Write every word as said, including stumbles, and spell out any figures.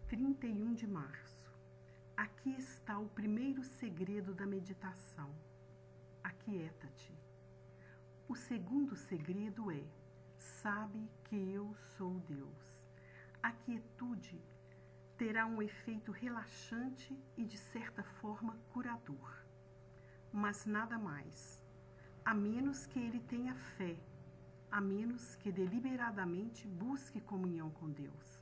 trinta e um de março. Aqui está o primeiro segredo da meditação. Aquieta-te. O segundo segredo é: sabe que eu sou Deus. A quietude terá um efeito relaxante e, de certa forma, curador. Mas nada mais, a menos que ele tenha fé, a menos que deliberadamente busque comunhão com Deus.